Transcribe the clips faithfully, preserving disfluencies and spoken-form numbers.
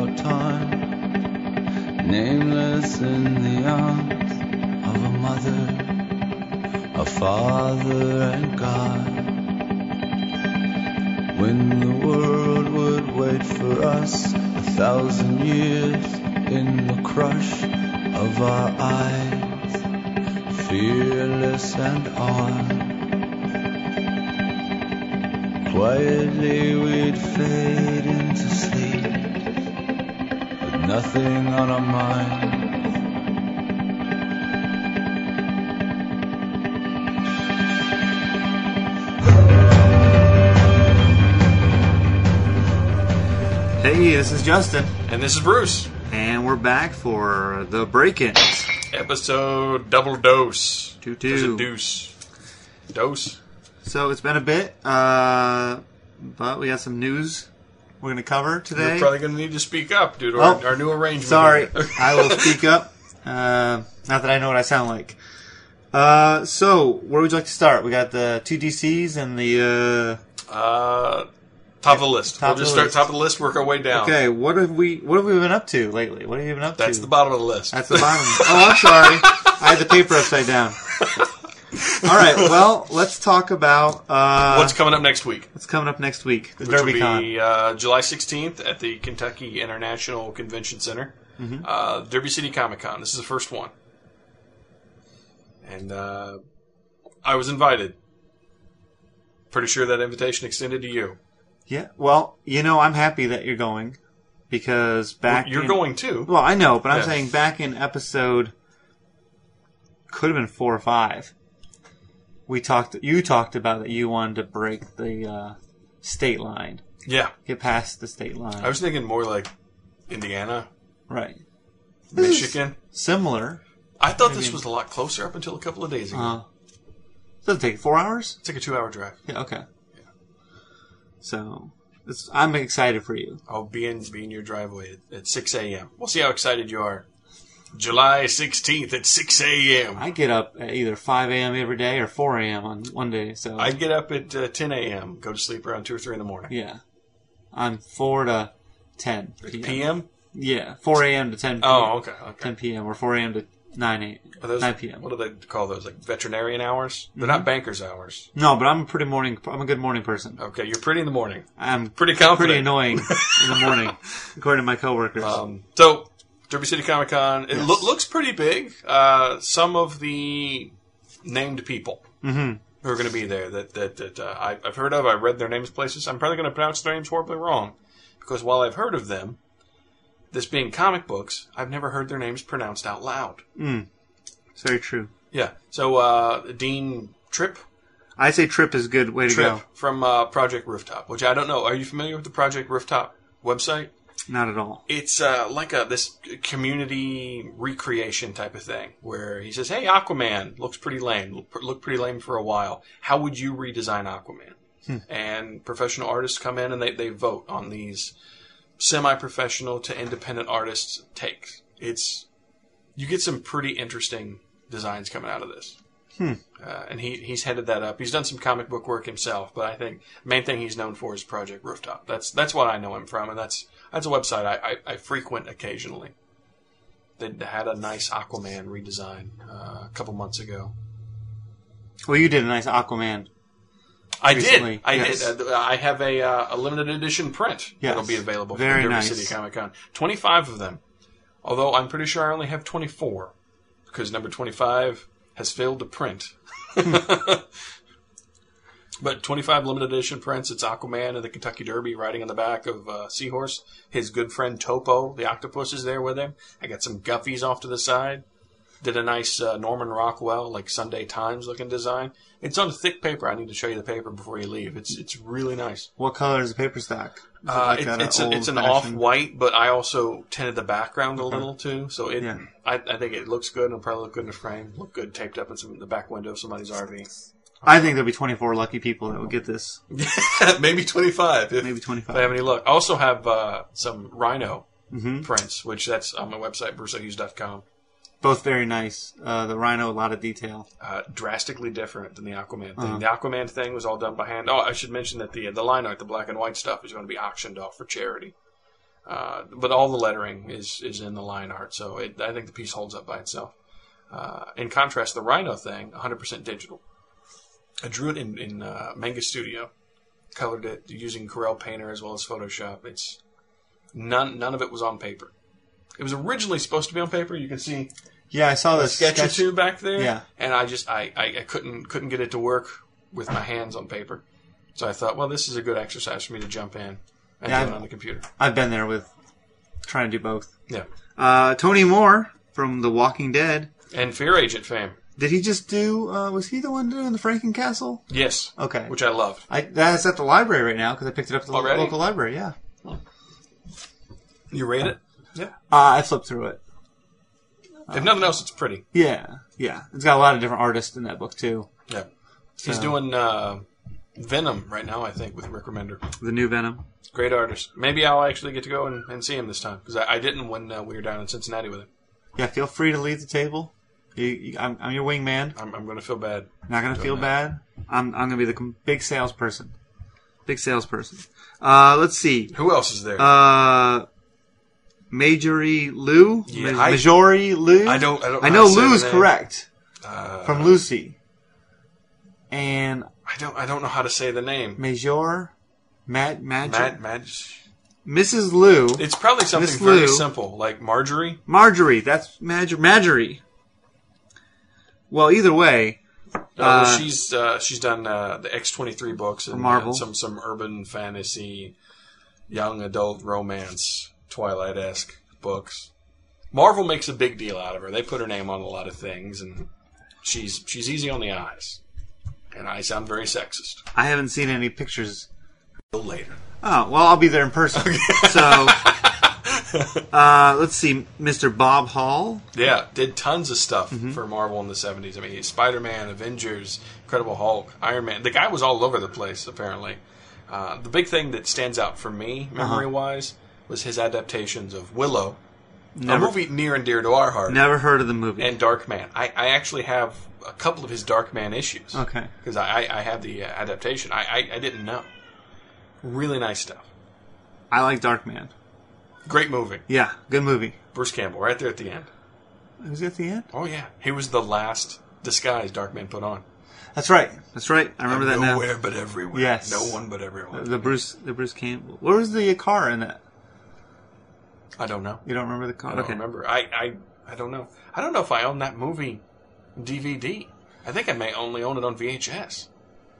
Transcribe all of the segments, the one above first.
our time, nameless in the arms of a mother, a father and God. When the world would wait for us a thousand years in the crush of our eyes, fearless and armed, quietly we'd fade into sleep, with nothing on our mind. Hey, this is Justin. And this is Bruce. And we're back for the break-ins. Episode double dose. Two two. There's a deuce. Dose. So it's been a bit, uh, but we got some news we're going to cover today. You're probably going to need to speak up due to Oh, our, our new arrangement. Sorry, here. I will speak up. Uh, not that I know what I sound like. Uh, so, where would you like to start? We got the two D Cs and the, uh... Uh, top of the list. Top we'll of just the start list. top of the list, work our way down. Okay, what have we, what have we been up to lately? What have you been up That's to? the bottom of the list. That's the bottom. Oh, I'm sorry. I had the paper upside down. All right, well, let's talk about uh, What's coming up next week? what's coming up next week. The Which will DerbyCon. be uh, July sixteenth at the Kentucky International Convention Center. Mm-hmm. Uh, Derby City Comic Con. This is the first one. And uh, I was invited. Pretty sure that invitation extended to you. Yeah, well, you know, I'm happy that you're going because back You're in, going too. Well, I know, but I'm Yeah. saying back in episode could have been four or five. We talked. You talked about that you wanted to break the uh, state line, Yeah. get past the state line. I was thinking more like Indiana, right. This is Michigan. similar. I thought this Maybe- was a lot closer up until a couple of days ago. Uh, does it take four hours? It's like a two-hour drive. Yeah. Okay. So it's, I'm excited for you. I'll be in, be in your driveway at, at six a.m. We'll see how excited you are. July sixteenth at six a.m. I get up at either five a.m. every day or four a.m. on one day. So I get up at uh, ten a.m., go to sleep around two or three in the morning. yeah, I'm four to ten p.m. P M? Yeah, four a.m. to ten p.m. Oh, okay, okay. ten p.m. or four a.m. to nine a.m. Are those, nine p.m. What do they call those? Like veterinarian hours? They're not banker's hours. No, but I'm a pretty morning. I'm a good morning person. Okay, you're pretty in the morning. I'm Pretty confident. pretty annoying in the morning, according to my coworkers. Um, so, Derby City Comic Con, it Yes. loo- looks pretty big. Uh, some of the named people mm-hmm. who are going to be there that that, that uh, I, I've heard of, I've read their names places. I'm probably going to pronounce their names horribly wrong because while I've heard of them, this being comic books, I've never heard their names pronounced out loud. Mm. It's very true. Yeah. So uh, Dean Tripp, I say Trip is a good way to Tripp go. from uh, Project Rooftop, which I don't know. Are you familiar with the Project Rooftop website? Not at all. It's uh, like a this community recreation type of thing where he says, "Hey, Aquaman looks pretty lame. Look, looked pretty lame for a while. How would you redesign Aquaman?" Hmm. And professional artists come in and they, they vote on these semi-professional to independent artists' takes. It's you get some pretty interesting designs coming out of this. Hmm. Uh, and he he's headed that up. He's done some comic book work himself, but I think the main thing he's known for is Project Rooftop. That's that's what I know him from, and that's that's a website I, I, I frequent occasionally. They had a nice Aquaman redesign uh, a couple months ago. Well, you did a nice Aquaman. I Recently, did. I yes. did. Uh, I have a uh, a limited edition print Yes. that'll be available Very from Derby nice. City Comic Con. twenty-five of them. Although I'm pretty sure I only have twenty-four because number twenty-five has failed to print. But twenty-five limited edition prints. It's Aquaman and the Kentucky Derby riding on the back of uh, Seahorse. His good friend Topo, the octopus, is there with him. I got some Guffies off to the side. Did a nice uh, Norman Rockwell, like Sunday Times looking design. It's on thick paper. I need to show you the paper before you leave. It's it's really nice. What color is the paper stock? Is it Uh, like it, that it's a, it's an old-fashioned- off-white, but I also tinted the background a little too. So it, Yeah. I, I think it looks good. It'll probably look good in a frame. Look good taped up in some the back window of somebody's R V. I think there'll be twenty-four lucky people that will get this. Maybe twenty-five. If, Maybe if twenty-five. I have any luck. I also have uh, some Rhino Mm-hmm. prints, which that's on my website, bruce hughes dot com. Both very nice. Uh, the Rhino, a lot of detail. Uh, drastically different than the Aquaman thing. Uh-huh. The Aquaman thing was all done by hand. Oh, I should mention that the the line art, the black and white stuff, is going to be auctioned off for charity. Uh, but all the lettering is, is in the line art, so it, I think the piece holds up by itself. Uh, in contrast, the Rhino thing, one hundred percent digital. I drew it in, in uh, Manga Studio, colored it using Corel Painter as well as Photoshop. It's none none of it was on paper. It was originally supposed to be on paper. You can see Yeah, I saw a the sketch, sketch. or two back there. Yeah. And I just I, I, I couldn't couldn't get it to work with my hands on paper. So I thought, well, this is a good exercise for me to jump in and Yeah, do it I've- on the computer. I've been there with trying to do both. Yeah. Uh, Tony Moore from The Walking Dead. And Fear Agent fame. Did he just do? Uh, was he the one doing the Franken Castle? Yes. Okay. Which I loved. I, that's at the library right now because I picked it up at the Already? local library. Yeah. You rate it? Yeah. Uh, I flipped through it. If nothing else, it's pretty. Yeah, yeah. It's got a lot of different artists in that book too. Yeah. He's So- doing uh, Venom right now, I think, with Rick Remender. The new Venom. Great artist. Maybe I'll actually get to go and, and see him this time because I, I didn't when uh, we were down in Cincinnati with him. Yeah, feel free to leave the table. You, you, I'm, I'm your wingman. I'm, I'm going to feel bad. Not gonna doing feel that. bad. I'm I'm gonna be the com- big salesperson. Big salesperson. Uh, let's see. Who else is there? Uh, Majorie Lou. Yeah, Ma- I- Majorie Lou. I don't. I don't. Know I know how to say Lou's the name. correct Uh, from Lucy. And I don't. I don't know how to say the name. Major, Mad, Mad, Mad, Madge. Missus Lou. It's probably something Miss very Lou. simple, like Marjorie. Marjorie. That's Maj- Marjorie. Well, either way. Uh, well, Uh, she's uh, she's done uh, the X twenty-three books and Marvel. uh, some some urban fantasy, young adult romance, Twilight-esque books. Marvel makes a big deal out of her. They put her name on a lot of things, and she's she's easy on the eyes. And I sound very sexist. I haven't seen any pictures. Later. Oh, well, I'll be there in person. So, uh, let's see. Mister Bob Hall. Yeah, did tons of stuff Mm-hmm. for Marvel in the seventies. I mean, Spider-Man, Avengers, Incredible Hulk, Iron Man. The guy was all over the place, apparently. Uh, the big thing that stands out for me, Uh-huh. memory-wise, was his adaptations of Willow, Never- a movie near and dear to our heart, Never heard of the movie. and Darkman. I, I actually have a couple of his Darkman issues. Okay. Because I, I, I have the uh, adaptation. I, I, I didn't know. Really nice stuff. I like Darkman. Great movie. Yeah, good movie. Bruce Campbell, right there at the end. Was it at the end? Oh, yeah. He was the last disguise Darkman put on. That's right. That's right. I remember that now. Nowhere but everywhere. Yes. No one but everyone. The Bruce, the Bruce Campbell. Where was the car in that? I don't know. You don't remember the car? I don't okay. remember. I, I I don't know. I don't know if I own that movie D V D. I think I may only own it on V H S.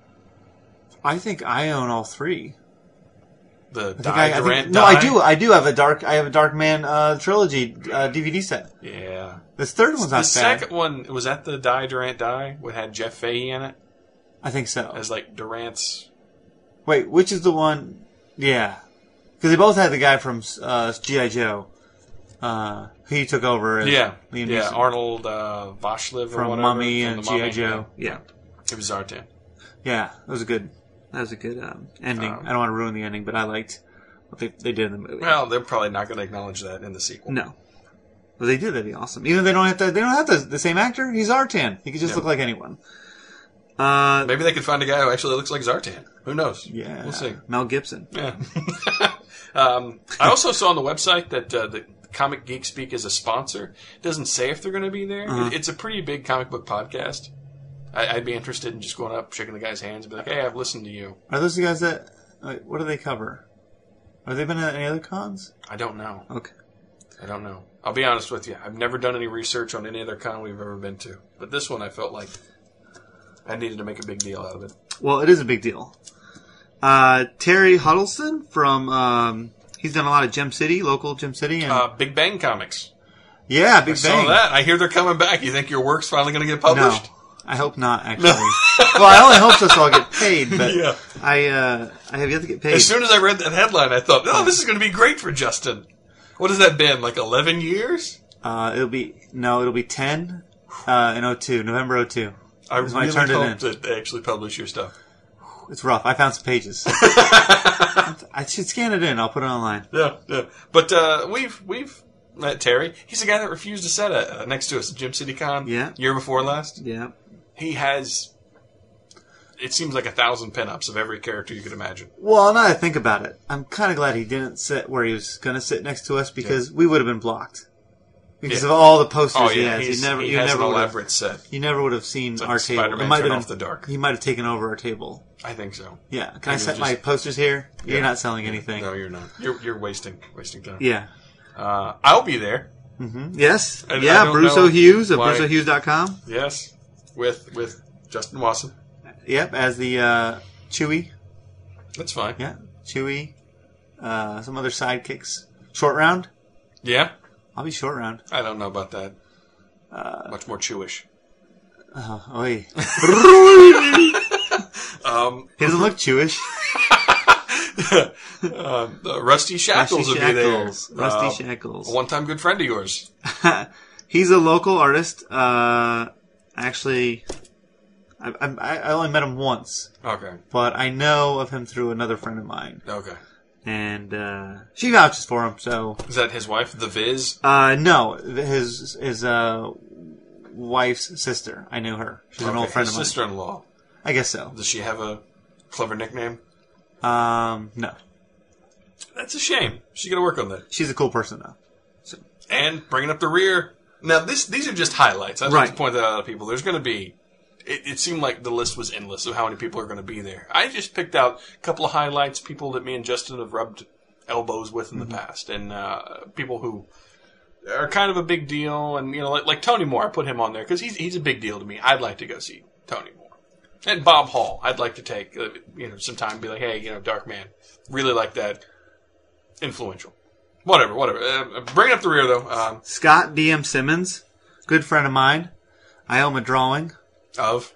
I think I own all three. The I think Die I, I think, Durant no, Die? I do. I do have a dark. I have a Darkman uh, trilogy uh, D V D set. Yeah. This third one's The not bad. second one, was that the Die Durant Die? It had Jeff Fahey in it I think so. as like Durant's. Wait, which is the one? Yeah, because they both had the guy from uh, G I Joe. Uh, he took over as Yeah. Liam Yeah. Neeson Arnold uh, Vosloo or from whatever. Mummy from and the G I Mummy. Joe. Yeah, It was Zartan. yeah, that was a good. That was a good um, ending. Um, I don't want to ruin the ending, but I liked what they they did in the movie. Well, they're probably not going to acknowledge that in the sequel. no, but they did. That'd be awesome. Even if they don't have to. They don't have the, the same actor. He's Zartan. He could just Yeah. look like anyone. Uh, Maybe they could find a guy who actually looks like Zartan. Who knows? yeah, We'll see. Mel Gibson. Yeah. um, I also saw on the website that uh, the Comic Geek Speak is a sponsor. It doesn't say if they're going to be there. Uh-huh. It- It's a pretty big comic book podcast. I, I'd be interested in just going up, shaking the guy's hands, and be like, "Hey, I've listened to you." Are those the guys that? Like, what do they cover? Have they been at any other cons? I don't know. Okay. I don't know. I'll be honest with you. I've never done any research on any other con we've ever been to, but this one I felt like I needed to make a big deal out of it. Well, it is a big deal. Uh, Terry Huddleston from, um, he's done a lot of Gem City, local Gem City. And, Uh, Big Bang Comics. yeah, Big I Bang. saw that. I hear they're coming back. You think your work's finally going to get No, published? I hope not, actually. Well, I only hope so, so I'll get paid, but Yeah. I, uh, I have yet to get paid. As soon as I read that headline, I thought, oh, this is going to be great for Justin. What has that been, like eleven years? Uh, it'll be, no, it'll be ten, uh, in oh two, November oh two. I That's when I really turned it hope in. that they actually publish your stuff. It's rough. I found some pages. I should scan it in. I'll put it online. Yeah, yeah. But uh, we've we've met Terry. He's the guy that refused to set a, uh, next to us at Gym City Con Yeah. year before last. Yeah. He has it seems like a thousand pinups of every character you could imagine. Well, now that I think about it, I'm kind of glad he didn't sit where he was going to sit next to us because yeah. we would have been blocked. Because yeah. of all the posters oh, yeah, he has. He never, he you has never an elaborate set. You never would have seen it's like our table. Spider-Man it might have been, off the dark. He might have taken over our table. I think so. Yeah. Can I, I set just, my posters here? Yeah. You're not selling anything. No, you're not. You're, you're wasting wasting time. Yeah. Uh, I'll be there. Mm-hmm. Yes. I, yeah, I Brusso Hughes of why. Brusso Hughes dot com. Yes. With with Justin Watson. Yep, as the uh, Chewie. That's fine. Yeah, Chewie. Uh, some other sidekicks. Short round? Yeah. I'll be short round. I don't know about that. Uh, Much more Chewish. Uh, oi. um, he doesn't look Chewish. uh, uh, Rusty Shackles Rusty will be there. Shackles. Rusty uh, Shackles. A one-time good friend of yours. He's a local artist. Uh, actually, I, I, I only met him once. Okay. But I know of him through another friend of mine. Okay. And uh, she vouches for him, so... Is that his wife, The Viz? Uh, no, his his uh, wife's sister. I knew her. She's okay. an old friend his of mine. sister-in-law. I guess so. Does she have a clever nickname? Um, no. That's a shame. She's going to work on that. She's a cool person, though. So. And bringing up the rear. Now, this these are just highlights. I just right. want to point that out to people. There's going to be... It, it seemed like the list was endless of how many people are going to be there. I just picked out a couple of highlights, people that me and Justin have rubbed elbows with in mm-hmm. the past, and uh, people who are kind of a big deal. And you know, like, like Tony Moore, I put him on there because he's he's a big deal to me. I'd like to go see Tony Moore, and Bob Hall. I'd like to take uh, you know some time and be like, hey, you know, Dark Man, really like that, influential, whatever, whatever. Uh, bring it up the rear though. Um, Scott D M Simmons, good friend of mine. I owe him a drawing. Of?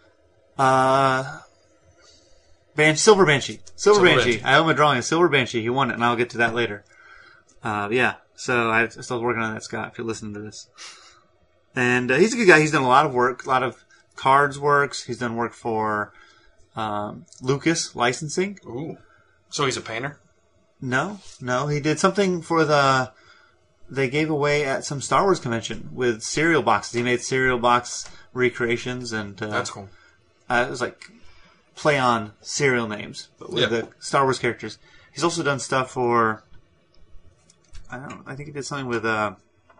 Uh, Ban- Silver Banshee. Silver, Silver Banshee. Banshee. I owe him a drawing of Silver Banshee. He won it, and I'll get to that later. Uh, yeah. So I, I'm still working on that, Scott, if you're listening to this. And uh, he's a good guy. He's done a lot of work, a lot of cards works. He's done work for um, Lucas Licensing. Ooh. So he's a painter? No, no. He did something for the... They gave away at some Star Wars convention with cereal boxes. He made cereal box recreations, and uh, that's cool. Uh, it was like play on cereal names, but with yeah. the Star Wars characters. He's also done stuff for. I don't know. I think he did something with uh,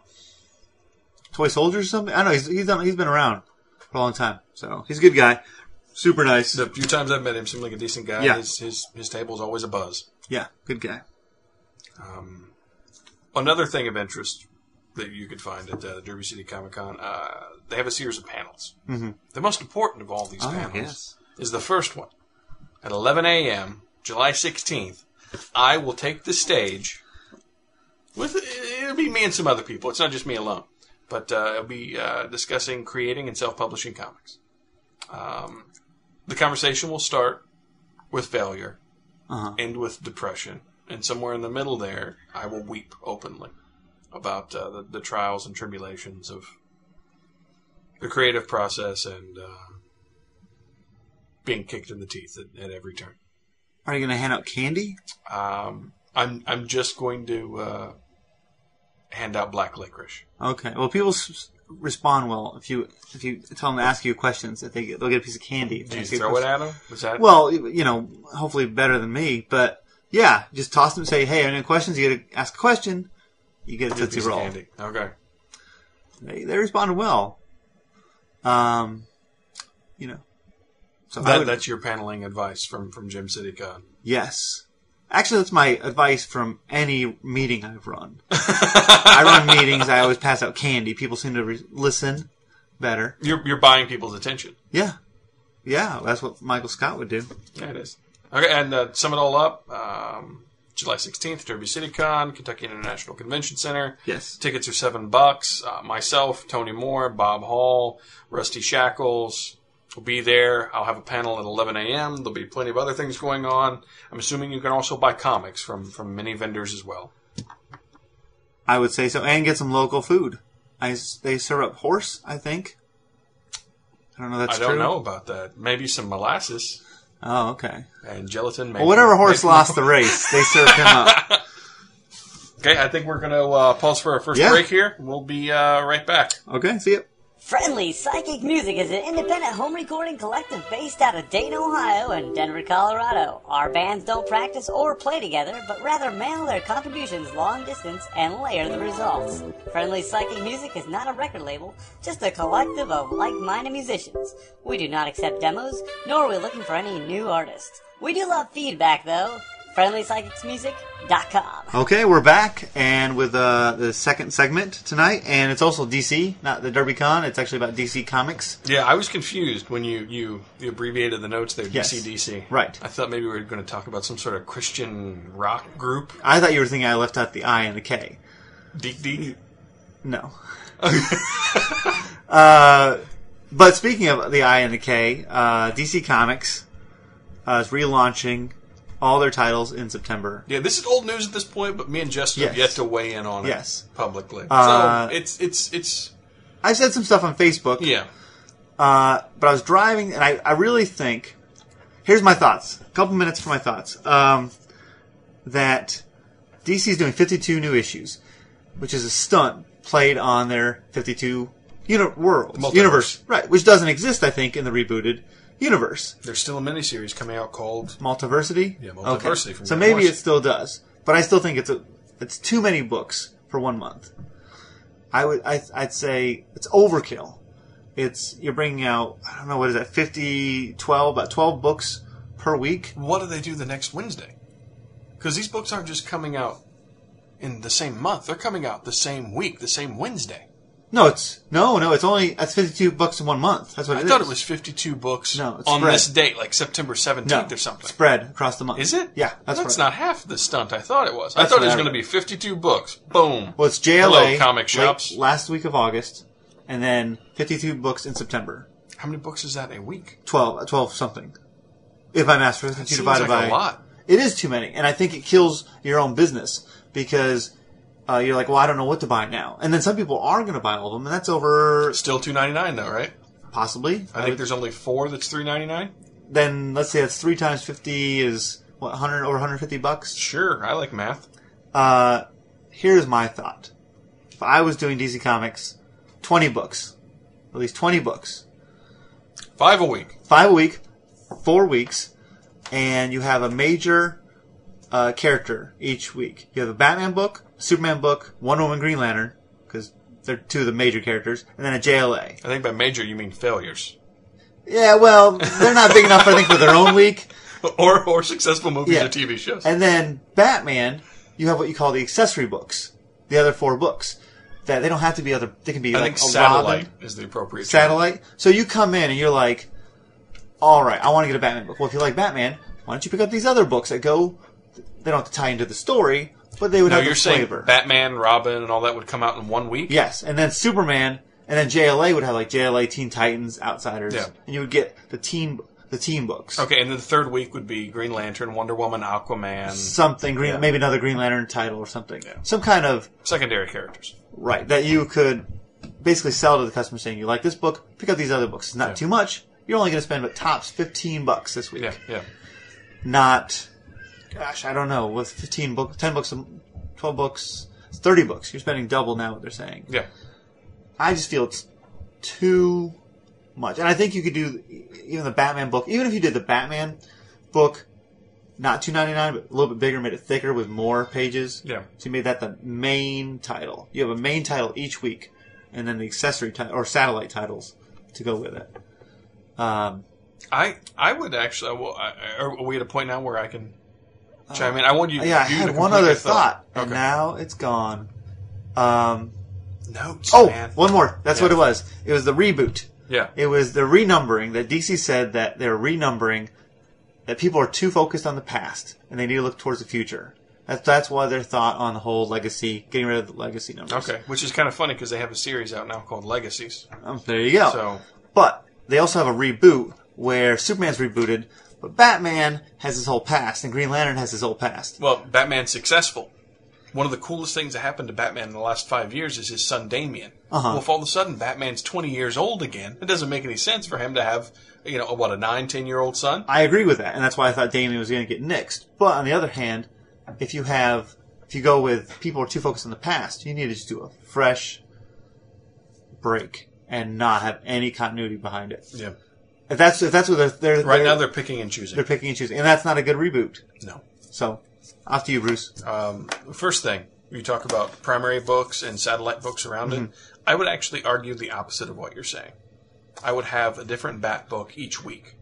Toy Soldiers or something. I don't know. He's he's done. He's been around for a long time, so he's a good guy. Super nice. The few times I've met him, seemed like a decent guy. Yeah. His his his table's always a buzz. Yeah, good guy. Um, another thing of interest that you could find at uh, the Derby City Comic Con, uh, they have a series of panels. Mm-hmm. The most important of all these oh, panels yes. is the first one. At eleven a.m., July sixteenth, I will take the stage with, it'll be me and some other people. It's not just me alone. But uh, it'll be uh, discussing creating and self-publishing comics. Um, the conversation will start with failure, uh-huh. end with depression, and somewhere in the middle there, I will weep openly about uh, the, the trials and tribulations of the creative process and uh, being kicked in the teeth at, at every turn. Are you going to hand out candy? Um, I'm I'm just going to uh, hand out black licorice. Okay. Well, people s- respond well if you if you tell them to ask you questions. If they get, they'll get a piece of candy. Do you throw it at them? Was that well? You know, hopefully better than me, but yeah, just toss them and say, "Hey, any questions?" You get to ask a question. You get a Tootsie Roll. Candy. Okay. They, they responded well. Um, you know. So that, would, that's your paneling advice from, from Gym City Con. Yes. Actually, that's my advice from any meeting I've run. I run meetings. I always pass out candy. People seem to re- listen better. You're you're buying people's attention. Yeah. Yeah, that's what Michael Scott would do. Yeah, it is. Okay, and uh, sum it all up. Um, July sixteenth, Derby City Con, Kentucky International Convention Center. Yes. Tickets are seven bucks. Uh, myself, Tony Moore, Bob Hall, Rusty Shackles will be there. I'll have a panel at eleven a.m. There'll be plenty of other things going on. I'm assuming you can also buy comics from, from many vendors as well. I would say so. And get some local food. I, they serve up horse, I think. I don't know if that's I don't true. know about that. Maybe some molasses. Oh, okay. And gelatin. Maybe. Well, whatever horse maybe. lost the race, they served him up. Okay, I think we're going to uh, pause for our first Yeah. break here. We'll be uh, right back. Okay, see you. Friendly Psychic Music is an independent home recording collective based out of Dayton, Ohio and Denver, Colorado. Our bands don't practice or play together, but rather mail their contributions long distance and layer the results. Friendly Psychic Music is not a record label, just a collective of like-minded musicians. We do not accept demos, nor are we looking for any new artists. We do love feedback, though. friendly psychics music dot com. Okay, we're back, and with uh, the second segment tonight, and it's also D C, not the DerbyCon. It's actually about D C Comics. Yeah, I was confused when you, you, you abbreviated the notes there, Yes. D C D C. Right. I thought maybe we were going to talk about some sort of Christian rock group. I thought you were thinking I left out the I and the K. Deek Deek? No. uh, but speaking of the I and the K, uh, D C Comics uh, is relaunching all their titles in September. Yeah, this is old news at this point, but me and Justin have Yes. yet to weigh in on it Yes. publicly. Uh, so it's it's it's I said some stuff on Facebook, yeah. uh, but I was driving, and I, I really think... Here's my thoughts. A couple minutes for my thoughts. Um, that D C is doing fifty-two new issues, which is a stunt played on their fifty-two uni- worlds. Multiverse. Universe. Right, which doesn't exist, I think, in the rebooted universe. There's still a miniseries coming out called Multiversity? Yeah, Multiversity from So Grant maybe Morrison. it still does. But I still think it's a it's too many books for one month. I would I, I'd say it's overkill. It's you're bringing out I don't know what is that fifty, twelve, about twelve books per week. What do they do the next Wednesday? Because these books aren't just coming out in the same month; they're coming out the same week, the same Wednesday. No, it's no, no. It's only that's fifty-two books in one month. That's what I it thought is. it was fifty-two books No, it's on spread. this date, like September no seventeenth or something. spread across the month. Is it? Yeah, that's, That's right. not half the stunt I thought it was. I That's thought it was what I going to read. be fifty-two books. Boom. Well, it's J L A Hello, comic late- shops. last week of August, and then fifty-two books in September. How many books is that a week? twelve, twelve something. If my math That fifty-two seems divided like by a lot. It is too many, and I think it kills your own business because uh, you're like, well, I don't know what to buy now, and then some people are going to buy all of them, and that's over Still two ninety-nine though, right? possibly. I think there's only four that's three ninety-nine. Then let's say that's three times fifty is what one hundred over one hundred fifty bucks. Sure, I like math. Uh, here's my thought: if I was doing D C Comics, twenty books, at least twenty books, Five a week. five a week, four weeks, and you have a major uh, character each week. You have a Batman book, Superman book, Wonder Woman, Green Lantern, because they're two of the major characters, and then a J L A. I think by major you mean failures. Yeah, well, they're not big enough, I think, for their own week. or or successful movies Yeah. or T V shows. And then Batman, you have what you call the accessory books, the other four books. That they don't have to be other. They can be I like think a satellite Robin, is the appropriate term. satellite. So you come in and you're like, all right, I want to get a Batman book. Well, if you like Batman, why don't you pick up these other books that go? They don't have to tie into the story, but they would No, have you're the saying flavor. Batman, Robin, and all that would come out in one week? Yes, and then Superman, and then J L A would have like J L A, Teen Titans, Outsiders, Yeah. and you would get the teen the teen books. Okay, and then the third week would be Green Lantern, Wonder Woman, Aquaman, Something green, Yeah. maybe another Green Lantern title or something. Yeah. Some kind of secondary characters. right that you could basically sell to the customer, saying you like this book, pick up these other books. It's not Yeah. too much. You're only going to spend but tops fifteen bucks this week. Yeah, yeah. Not, gosh, I don't know. With fifteen books, ten books, twelve books, it's thirty books. You're spending double now. What they're saying. Yeah. I just feel it's too much. And I think you could do even the Batman book. Even if you did the Batman book, not two ninety-nine, but a little bit bigger, made it thicker with more pages. Yeah. So you made that the main title. You have a main title each week, and then the accessory ti- or satellite titles to go with it. Um, I I would actually. Well, I, are we at a point now where I can chime in? I want you. yeah, I you had to one complete other your thought, and Okay. now it's gone. Um, Notes. oh, man. one more. That's Yeah. what it was. It was the reboot. Yeah. It was the renumbering that D C said that they're renumbering, that people are too focused on the past and they need to look towards the future. That's, that's why their thought on the whole legacy, getting rid of the legacy numbers. Okay, which is kind of funny because they have a series out now called Legacies. Um, there you go. So But they also have a reboot where Superman's rebooted, but Batman has his whole past and Green Lantern has his whole past. well, Batman's successful. One of the coolest things that happened to Batman in the last five years is his son Damian. Uh-huh. Well, if all of a sudden Batman's twenty years old again, it doesn't make any sense for him to have, you know, what, a nine, ten-year-old son? I agree with that, and that's why I thought Damian was going to get nixed. But on the other hand, if you have, if you go with people who are too focused on the past, you need to just do a fresh break. and not have any continuity behind it. Yeah. If that's if that's what they're, they're Right they're, now they're picking and choosing. they're picking and choosing, and that's not a good reboot. No. So, off to you, Bruce. Um, first thing, you talk about primary books and satellite books around Mm-hmm. it. I would actually argue the opposite of what you're saying. I would have a different Bat book each week.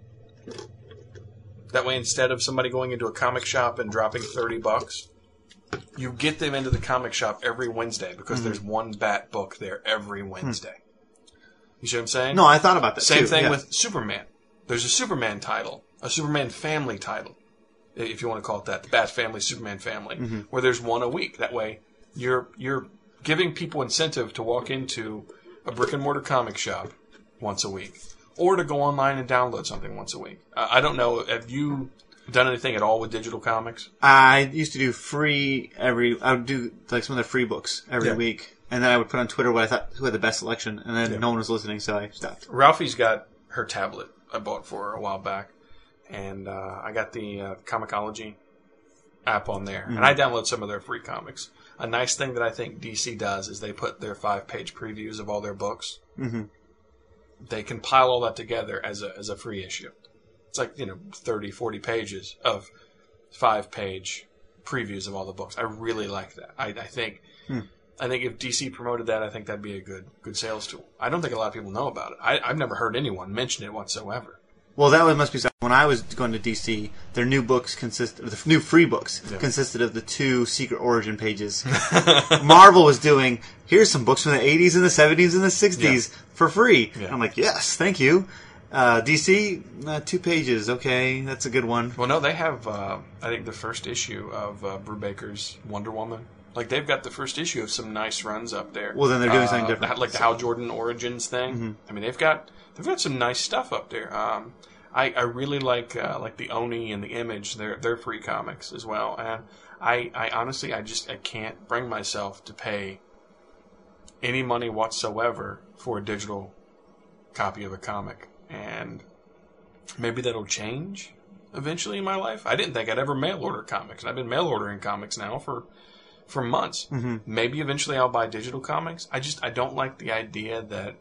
That way, instead of somebody going into a comic shop and dropping thirty bucks, you get them into the comic shop every Wednesday because Mm-hmm. there's one Bat book there every Wednesday. You see what I'm saying? No, I thought about that. Same too. thing yeah. with Superman. There's a Superman title, a Superman family title, if you want to call it that, the Bat Family, Superman Family, Mm-hmm. where there's one a week. That way, you're you're giving people incentive to walk into a brick and mortar comic shop once a week, or to go online and download something once a week. Uh, I don't know. Have you done anything at all with digital comics? I used to do free every. I would do like some of the free books every Yeah. week, and then I would put on Twitter what I thought who had the best selection, and then Yeah. no one was listening, so I stopped. Ralphie's got her tablet I bought for her a while back, and uh, I got the uh, Comixology app on there, Mm-hmm. and I download some of their free comics. A nice thing that I think D C does is they put their five-page previews of all their books. Mm-hmm. They compile all that together as a as a free issue. It's like, you know, thirty, forty pages of five-page previews of all the books. I really like that. I, I think Hmm. I think if D C promoted that, I think that'd be a good good sales tool. I don't think a lot of people know about it. I, I've never heard anyone mention it whatsoever. Well, that was, must be when I was going to D C. Their new books consisted, the new free books Yeah. consisted of the two secret origin pages. Marvel was doing here's some books from the eighties and the seventies and the sixties Yeah. for free. Yeah. I'm like, yes, thank you. Uh, D C, uh, two pages, okay, that's a good one. Well, no, they have, uh, I think, the first issue of uh, Brubaker's Wonder Woman. Like, they've got the first issue of some nice runs up there. Well, then they're doing Uh, something different. Like the Hal Jordan Origins thing. Mm-hmm. I mean, they've got they've got some nice stuff up there. Um, I, I really like uh, like the Oni and the Image. They're they're free comics as well. And I, I honestly, I just I can't bring myself to pay any money whatsoever for a digital copy of a comic. And maybe that'll change eventually in my life. I didn't think I'd ever mail order comics. And I've been mail ordering comics now for for months. Mm-hmm. Maybe eventually I'll buy digital comics. I just I don't like the idea that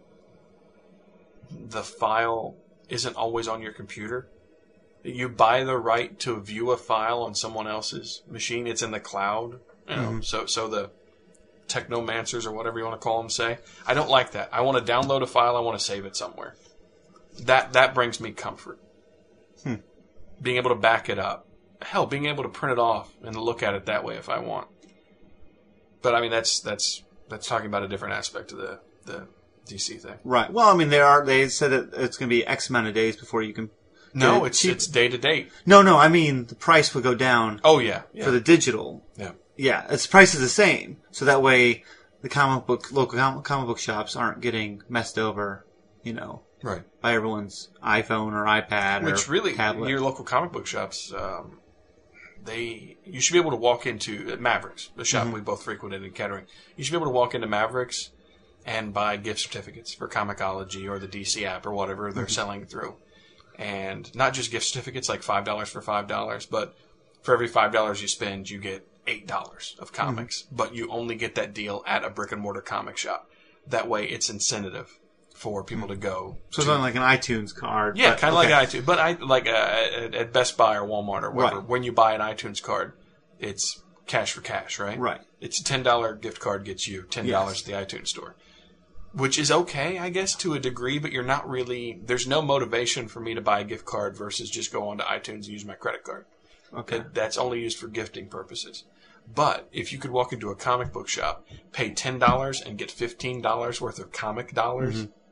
the file isn't always on your computer. That you buy the right to view a file on someone else's machine. It's in the cloud. You know, Mm-hmm. so so the technomancers or whatever you want to call them say. I don't like that. I want to download a file. I want to save it somewhere. That that brings me comfort. Hmm. Being able to back it up. Hell, being able to print it off and look at it that way if I want. But I mean, that's that's that's talking about a different aspect of the the D C thing. Right. Well, I mean, there are. They said that it's going to be X amount of days before you can. No, get it it's cheap. it's day to date. No, no. I mean, the price would go down Oh yeah, yeah, for the digital. yeah. Yeah, its price is the same, so that way the comic book local com- comic book shops aren't getting messed over, you know, Right. by everyone's iPhone or iPad Which or really, tablet. your local comic book shops, um, they you should be able to walk into at Mavericks, the shop Mm-hmm. we both frequented in Kettering. You should be able to walk into Mavericks and buy gift certificates for Comixology or the D C app or whatever they're Mm-hmm. selling through, and not just gift certificates like five dollars for five dollars, but for every five dollars you spend, you get eight dollars of comics. Mm-hmm. But you only get that deal at a brick and mortar comic shop. That way, it's incentive for people to go. so it's to- only like an iTunes card. yeah, but- kind of okay. like iTunes, but I like uh, at, at Best Buy or Walmart or whatever. Right. When you buy an iTunes card, it's cash for cash, right? Right. It's a ten dollar gift card gets you ten dollars Yes. at the iTunes store, which is okay, I guess, to a degree. But you're not really. There's no motivation for me to buy a gift card versus just go onto iTunes and use my credit card. Okay. That, that's only used for gifting purposes. But if you could walk into a comic book shop, pay ten dollars and get fifteen dollars worth of comic dollars, Mm-hmm.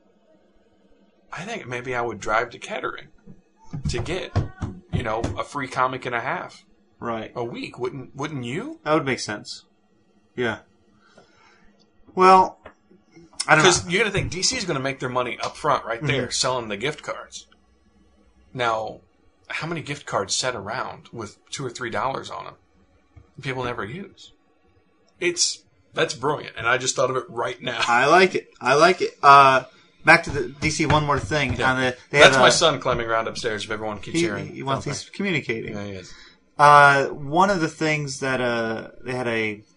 I think maybe I would drive to Kettering to get, you know, a free comic and a half Right. a week. Wouldn't wouldn't you? That would make sense. Yeah. Well, I don't know. Because you're going to think D C is going to make their money up front right there Mm-hmm. selling the gift cards. Now, how many gift cards set around with two or three dollars on them? People never use. It's that's brilliant, and I just thought of it right now. I like it. I like it. Uh, back to the D C. One more thing. Yeah. On the, they That's had, my uh, son climbing around upstairs. If everyone keeps He, hearing, he wants. something. He's communicating. Yeah, he is. Uh, one of the things that uh, they had a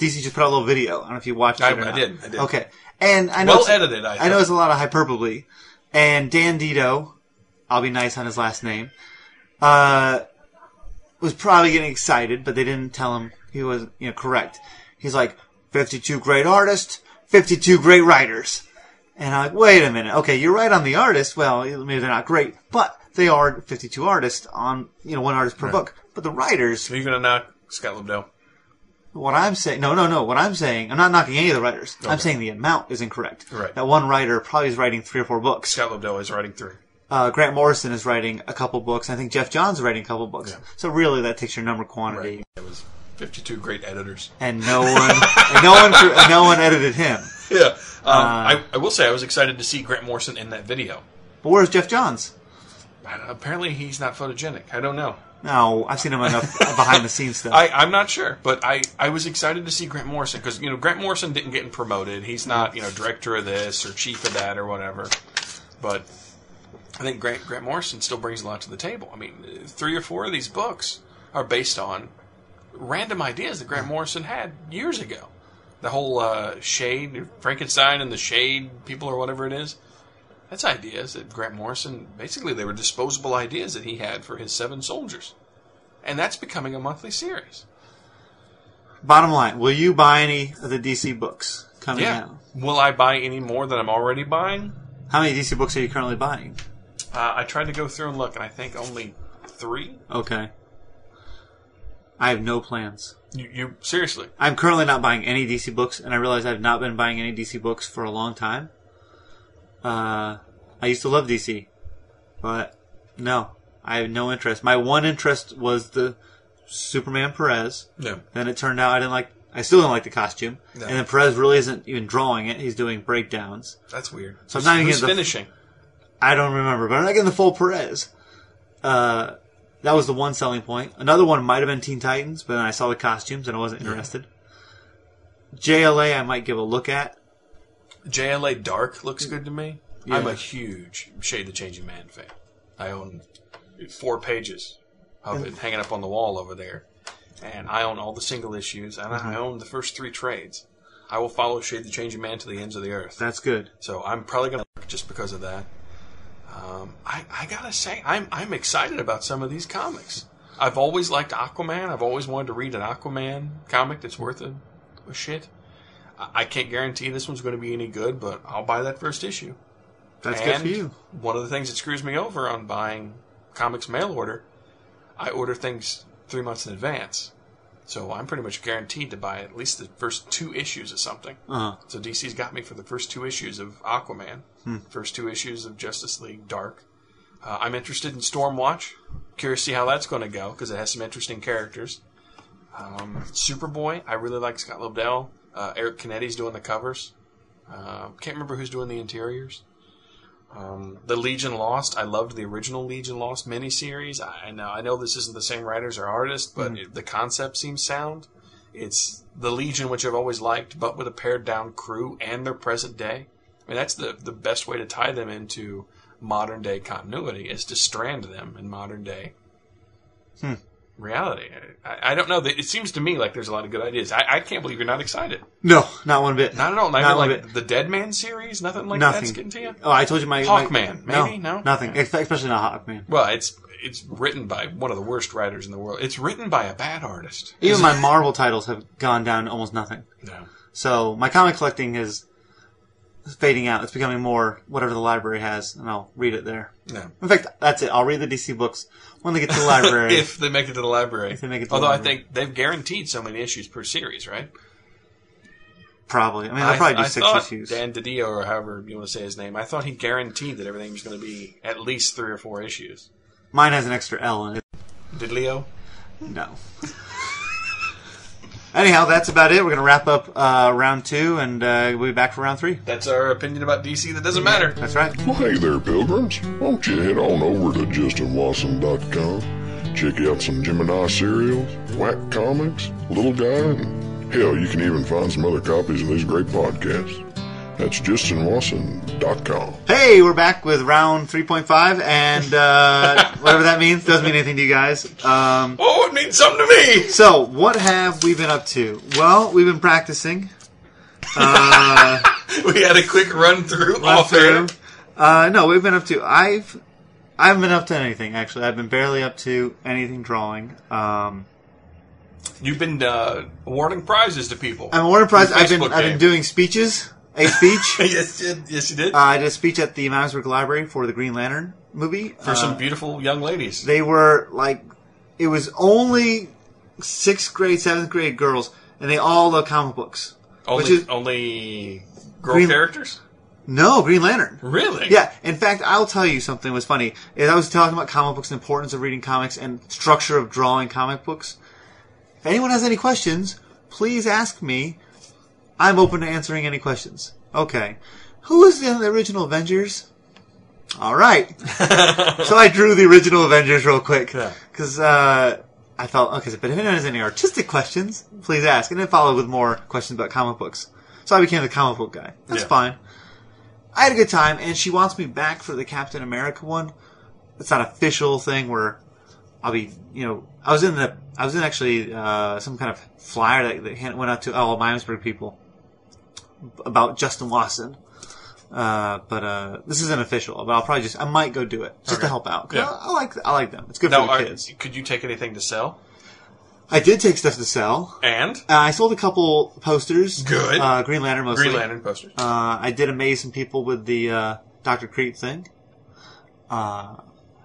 D C just put out a little video. I don't know if you watched it I, or I not. did. I did. Okay. And I know Well it's, edited, I I know thought. it's a lot of hyperbole. And Dan Dito, I'll be nice on his last name, uh, was probably getting excited, but they didn't tell him he was, you know, correct. He's like, fifty-two great artists, fifty-two great writers. And I'm like, wait a minute. Okay, you're right on the artists. Well, maybe they're not great, but they are fifty-two artists on, you know, one artist per Right. book. But the writers, Are you going to knock Scott Lobdell? what I'm saying, no, no, no, what I'm saying, I'm not knocking any of the writers. I'm Okay. saying the amount is incorrect. Right. That one writer probably is writing three or four books. Scott Lobdell is writing three. Uh, Grant Morrison is writing a couple books. I think Jeff Johns is writing a couple books. Yeah. So really, that takes your number quantity. Right. It was fifty-two great editors. And no one, and no one, and no one edited him. Yeah. Um, Uh, I, I will say I was excited to see Grant Morrison in that video. But where's Jeff Johns? I don't- Apparently he's not photogenic. I don't know. No, I've seen him enough behind the scenes stuff. I, I'm not sure, but I, I was excited to see Grant Morrison because, you know, Grant Morrison didn't get promoted. He's not, you know, director of this or chief of that or whatever. But I think Grant, Grant Morrison still brings a lot to the table. I mean, three or four of these books are based on random ideas that Grant Morrison had years ago. The whole uh, Shade, Frankenstein and the Shade people or whatever it is. That's ideas that Grant Morrison, basically they were disposable ideas that he had for his Seven Soldiers. And that's becoming a monthly series. Bottom line, will you buy any of the D C books coming Yeah. out? Will I buy any more than I'm already buying? How many D C books are you currently buying? Uh, I tried to go through and look, and I think only three. Okay. I have no plans. You, you seriously? I'm currently not buying any D C books, and I realize I've not been buying any D C books for a long time. Uh, I used to love D C, but no, I have no interest. My one interest was the Superman Perez. No. Then it turned out I didn't like. I still didn't like the costume, No. and then Perez really isn't even drawing it; he's doing breakdowns. That's weird. So I'm not even Who's getting the- finishing? I don't remember, but I'm not getting the full Perez. Uh, that was the one selling point. Another one might have been Teen Titans, but then I saw the costumes and I wasn't interested. J L A I might give a look at. J L A Dark looks good to me. Yeah. I'm a huge Shade the Changing Man fan. I own four pages of it hanging up on the wall over there. And I own all the single issues, and I own the first three trades. I will follow Shade the Changing Man to the ends of the earth. That's good. So I'm probably going to look just because of that. Um, I, I gotta say, I'm I'm excited about some of these comics. I've always liked Aquaman. I've always wanted to read an Aquaman comic that's worth a, a shit. I, I can't guarantee this one's going to be any good, but I'll buy that first issue. That's and good for you. One of the things that screws me over on buying comics mail order, I order things three months in advance. So I'm pretty much guaranteed to buy at least the first two issues of something. Uh-huh. So D C's got me for the first two issues of Aquaman, first two issues of Justice League Dark. Uh, I'm interested in Stormwatch. Curious to see how that's going to go because it has some interesting characters. Um, Superboy, I really like Scott Lobdell. Uh, Eric Canetti's doing the covers. Uh, can't remember who's doing the interiors. Um, the Legion Lost, I loved the original Legion Lost miniseries. I, I know I know this isn't the same writers or artists, but it, the concept seems sound. It's the Legion, which I've always liked, but with a pared down crew and their present day. I mean, that's the, the best way to tie them into modern day continuity is to strand them in modern day Hmm. reality. I, I don't know. It seems to me like there's a lot of good ideas. I, I can't believe you're not excited. No, not one bit. Not at all. Not, Not even one like bit. the Dead Man series. Nothing like Nothing. that's getting to you. Oh, I told you my... my- Hawkman, maybe? No? Nothing. Ex- Especially not Hawkman. Well, it's it's written by one of the worst writers in the world. It's written by a bad artist. Even my Marvel titles have gone down to almost nothing. No. So my comic collecting is fading out. It's becoming more whatever the library has, and I'll read it there. No. In fact, that's it. I'll read the D C books when they get to the library. If they make it to the library. If they make it to the Although library. I think they've guaranteed so many issues per series, right? Probably. I mean, I'll probably do I six thought issues. Dan DiDio, or however you want to say his name, I thought he guaranteed that everything was going to be at least three or four issues. Mine has an extra L in it. Did Leo? No. Anyhow, that's about it. We're going to wrap up uh, round two, and uh, we'll be back for round three. That's our opinion about D C that doesn't matter. That's right. Well, hey there, pilgrims. Won't you head on over to justin watson dot com? Check out some Gemini serials, whack comics, little guy, and hell, you can even find some other copies of these great podcasts. That's justin wasson dot com. Hey, we're back with round three point five, and uh, whatever that means, doesn't mean anything to you guys. Um, Oh, it means something to me! so, what have we been up to? Well, we've been practicing. Uh, We had a quick run through run off air. through. Uh, no, we've been up to. I've, I haven't been up to anything actually. I've been barely up to anything drawing. Um, You've been uh, awarding prizes to people. I'm awarded prize. Your I've been Facebook I've been game. doing speeches. A speech. yes, you did. Yes, you did. Uh, I did a speech at the Miamisburg Library for the Green Lantern movie. For Uh, some beautiful young ladies. They were like, it was only sixth grade, seventh grade girls, and they all love comic books. Only, which is- only girl Green- characters? No, Green Lantern. Really? Yeah, in fact, I'll tell you something was funny. Is I was talking about comic books and the importance of reading comics and structure of drawing comic books. If anyone has any questions, please ask me. I'm open to answering any questions. Okay. Who was in the original Avengers? All right. So I drew the original Avengers real quick. Yeah. Because uh, I felt, okay, but if anyone has any artistic questions, please ask. And then follow with more questions about comic books. So I became the comic book guy. That's Yeah. fine. I had a good time, and she wants me back for the Captain America one. It's not an official thing where I'll be, you know, I was in the, I was in actually uh, some kind of flyer that, that hand- went out to all Miamisburg people about Justin Watson. Uh, but uh, this isn't official. But I'll probably just, I might go do it just to Okay. help out. 'Cause Yeah. I, I like, I like them. It's good Now, for are, the kids. could you take anything to sell? I did take stuff to sell. And? Uh, I sold a couple posters. Good. Uh, Green Lantern mostly. Green Lantern posters. Uh, I did amaze some people with the uh, Doctor Crete thing. Uh,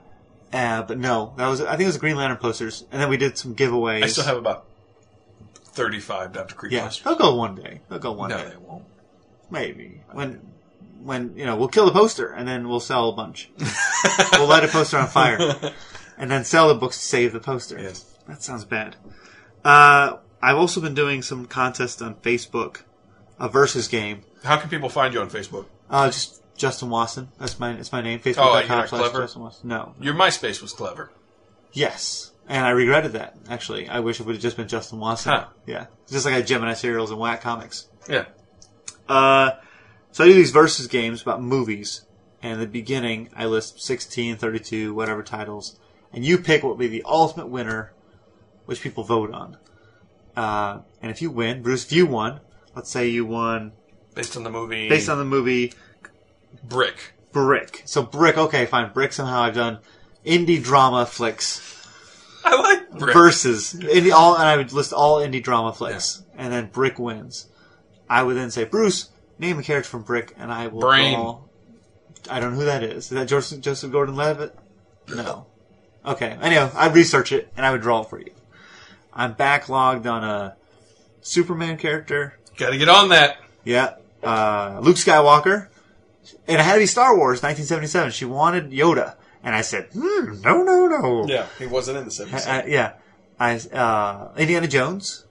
uh, but no, that was I think it was the Green Lantern posters, and then we did some giveaways. I still have about thirty-five Doctor Creed Yeah, posters. they'll go one day. They'll go one No, day. they won't. Maybe when when you know we'll kill the poster and then we'll sell a bunch. We'll light a poster on fire and then sell the books to save the poster. Yes. That sounds bad. Uh, I've also been doing some contests on Facebook, a versus game. How can people find you on Facebook? Uh, just Justin Watson. That's my that's my name. Oh, you're Facebook dot com not slash clever? Justin Watson. No. Your MySpace was clever. Yes. And I regretted that, actually. I wish it would have just been Justin Watson. Huh. Yeah. Just like I had Gemini Serials and Whack Comics. Yeah. Uh, so I do these versus games about movies. And in the beginning, I list sixteen, thirty-two, whatever titles. And you pick what would be the ultimate winner, which people vote on. Uh, and if you win, Bruce, if you won, let's say you won Based on the movie. based on the movie Brick. Brick. So Brick, okay, fine. Brick somehow I've done indie drama flicks. I like Brick. Versus indie, all, and I would list all indie drama flicks, and then Brick wins. I would then say, Bruce, name a character from Brick, and I will Brain. draw. I don't know who that is. Is that Joseph, Joseph Gordon-Levitt? No. Okay. Anyhow, I'd research it and I would draw it for you. I'm backlogged on a Superman character. Gotta get on that. Yeah. Uh, Luke Skywalker. And it had to be Star Wars, nineteen seventy-seven. She wanted Yoda. And I said, hmm, no, no, no. Yeah, he wasn't in the seventies. Uh, yeah. I, uh, Indiana Jones.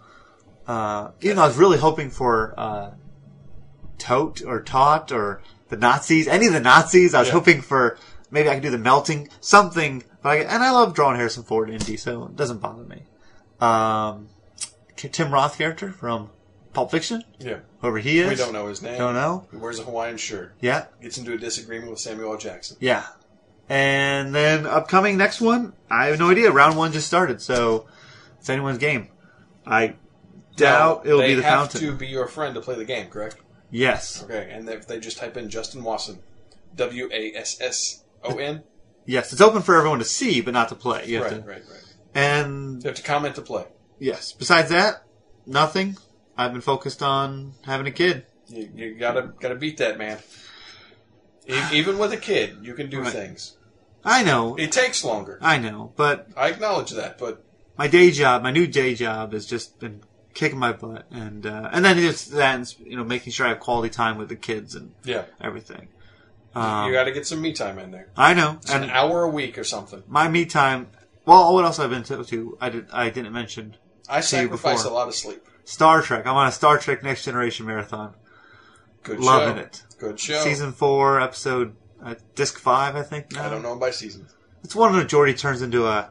Uh, even though I was really hoping for, uh, Tote or Tot or the Nazis, any of the Nazis. I was Yeah. hoping for, maybe I could do the melting, something. But I, and I love drawing Harrison Ford indie, so it doesn't bother me. Um, Tim Roth character from Pulp Fiction. Yeah. Whoever he is. We don't know his name. Don't know. He wears a Hawaiian shirt. Yeah. Gets into a disagreement with Samuel L. Jackson. Yeah. And then upcoming next one, I have no idea. Round one just started, so it's anyone's game. I doubt Now, it'll they be the have fountain. to be your friend to play the game, correct? Yes. Okay, and if they just type in Justin Wasson, W A S S O N. Yes. It's open for everyone to see, but not to play. You have Right, to, right, right. And You have to comment to play. yes. Besides that, nothing. I've been focused on having a kid. You, you gotta gotta beat that, man. E- Even with a kid, you can do Right. things. I know. It takes longer. I know. But I acknowledge that, but my day job, my new day job, has just been kicking my butt, and uh, and then it's that, and, you know, making sure I have quality time with the kids and yeah, everything. Um, you got to get some me time in there. I know. It's an And hour a week or something. my me time. Well, what else I've been to? to I did. I didn't mention I See you sacrifice before. a lot of sleep. Star Trek. I'm on a Star Trek Next Generation marathon. Good Loving show. it. Good show. Season four, episode uh, disc five, I think. Now. I don't know by seasons. It's one where Geordi turns into a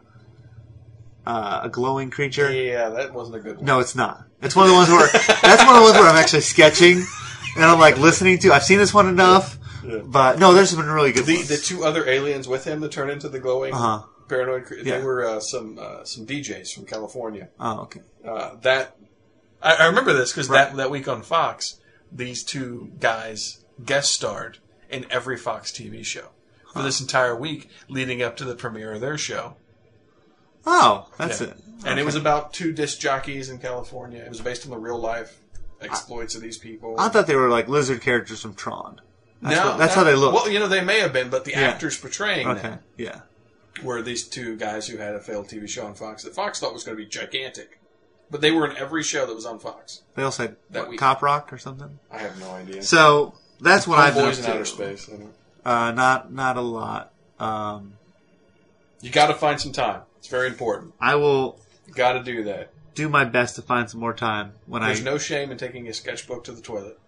uh, a glowing creature. Yeah, that wasn't a good one. No, it's not. It's one of the ones where that's one of the ones where I'm actually sketching, and I'm like listening to. I've seen this one enough, Yeah. but no, there's been really good. The ones. the two other aliens with him that turn into the glowing Uh-huh. paranoid. cre- Yeah. They were uh, some uh, some D Js from California. Oh, okay. Uh, that I, I remember this because Right. that that week on Fox, these two guys guest starred in every Fox T V show for this entire week leading up to the premiere of their show. Oh, that's Yeah. it. And Okay. it was about two disc jockeys in California. It was based on the real life exploits of these people. I thought they were like lizard characters from Tron. That's, no, what, that's no. how they look. Well, you know, they may have been, but the Yeah. actors portraying okay. them Yeah. were these two guys who had a failed T V show on Fox that Fox thought was going to be gigantic. But they were in every show that was on Fox. They also had That what, week. Cop Rock or something. I have no idea. So that's what I've been up Boys in to. Outer Space. I know. Uh, not not a lot. Um, You got to find some time. It's very important. I will You got to do that. do my best to find some more time when There's I no shame in taking a sketchbook to the toilet.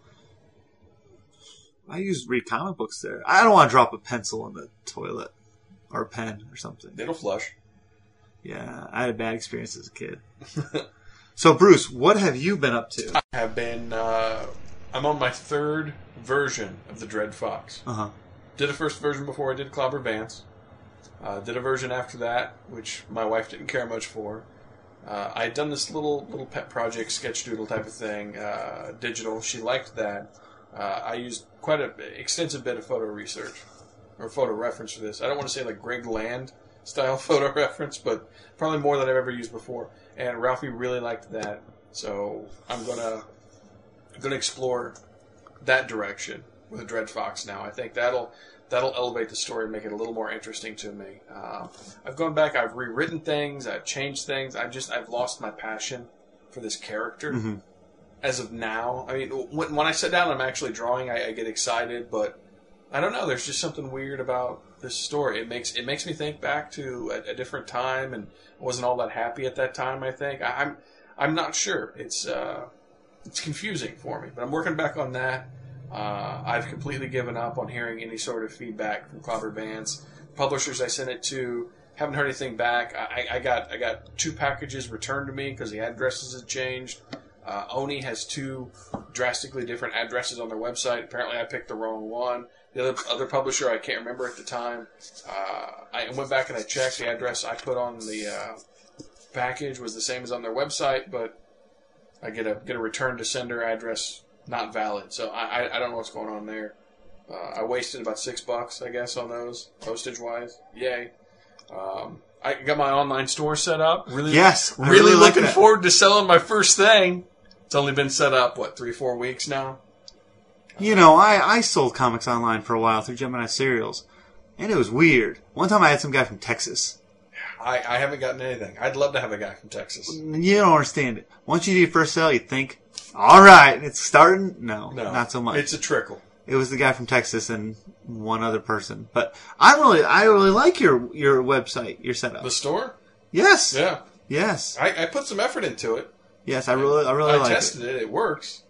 I use read comic books there. I don't want to drop a pencil in the toilet or a pen or something. It'll flush. Yeah, I had a bad experience as a kid. So Bruce, what have you been up to? I have been. Uh, I'm on my third version of the Dread Fox. Uh huh. Did a first version before I did Clobber Vance. Uh, did a version after that, which my wife didn't care much for. Uh, I had done this little little pet project, sketch doodle type of thing, uh, digital. She liked that. Uh, I used quite an extensive bit of photo research or photo reference for this. I don't want to say like Greg Land style photo reference, but probably more than I've ever used before. And Ralphie really liked that, so I'm gonna gonna explore that direction with a Dread Fox now. I think that'll that'll elevate the story and make it a little more interesting to me. Uh, I've gone back, I've rewritten things, I've changed things. I've just I've lost my passion for this character Mm-hmm. as of now. I mean, when, when I sit down, and I'm actually drawing. I, I get excited, but I don't know. There's just something weird about this story. It makes it makes me think back to a, a different time, and I wasn't all that happy at that time. I think I, I'm I'm not sure. It's uh, it's confusing for me, but I'm working back on that. Uh, I've completely given up on hearing any sort of feedback from Clobber Vance. Publishers I sent it to haven't heard anything back. I, I got I got two packages returned to me because the addresses had changed. Uh, Oni has two drastically different addresses on their website. Apparently, I picked the wrong one. The other other publisher I can't remember at the time. Uh, I went back and I checked the address I put on the uh, package was the same as on their website, but I get a get a return to sender address not valid. So I I, I don't know what's going on there. Uh, I wasted about six bucks, I guess, on those postage wise. Yay! Um, I got my online store set up. Really, Yes, I really, really like looking that. forward to selling my first thing. It's only been set up what three, four weeks now. You know, I, I sold comics online for a while through Gemini Serials, and it was weird. One time I had some guy from Texas. I, I haven't gotten anything. I'd love to have a guy from Texas. You don't understand it. Once you do your first sale, you think, all right, it's starting. No, No, not so much. It's a trickle. It was the guy from Texas and one other person. But I really, I really like your your website, your setup. The store? Yes, Yeah. yes, I, I put some effort into it. yes. I really, I really I like tested it. it. It works.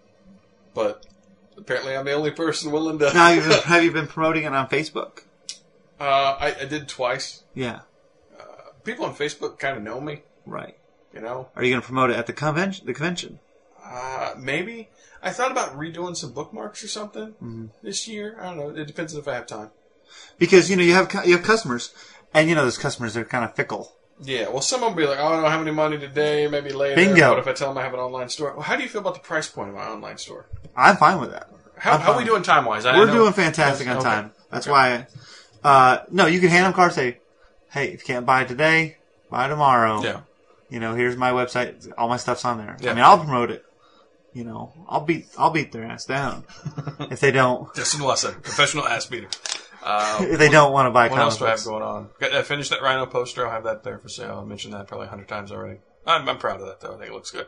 But apparently I'm the only person willing to... Now, you've been, have you been promoting it on Facebook? uh, I, I did twice. Yeah, People on Facebook kind of know me, right. you know. Are you going to promote it at the convention? The convention? Uh, maybe. I thought about redoing some bookmarks or something Mm-hmm. this year. I don't know. It depends if I have time. Because you know you have cu- you have customers, and you know those customers are kind of fickle. Yeah, well, some of them will be like, oh, I don't have any money today, maybe later. Bingo. What if I tell them I have an online store? Well, how do you feel about the price point of my online store? I'm fine with that. How, I'm how are we fine. doing time-wise? I We're know- doing fantastic on Okay. time. That's Okay. why. Uh, no, you can hand them cards. Say, hey, if you can't buy it today, buy it tomorrow. Yeah. You know, here's my website. All my stuff's on there. Yeah. I mean, I'll promote it. You know, I'll beat I'll beat their ass down if they don't Justin Lesson, professional ass beater. Uh, if they don't want to buy what comic else do I have books. going on? Got- I finished that Rhino poster. I'll have that there for sale. I mentioned that probably a hundred times already. I'm, I'm proud of that, though. I think it looks good.